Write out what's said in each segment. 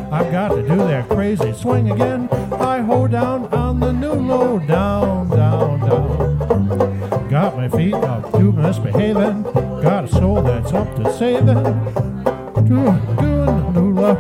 I've got to do that crazy swing again. I ho down on the new low, down, down, down. Got my feet up to misbehaving. Got a soul that's up to saving. Doing the new low.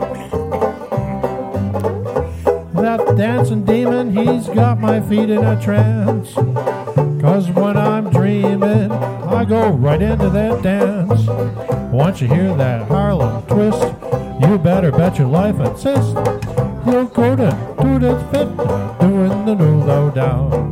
That dancing demon, he's got my feet in a trance. 'Cause when I'm dreaming, I go right into that dance. Once you hear that Harlem twist, you better bet your life insist. You'll go to do the fit, doing the new low down.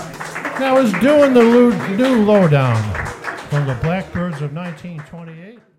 That was doing the new lowdown from the Blackbirds of 1928.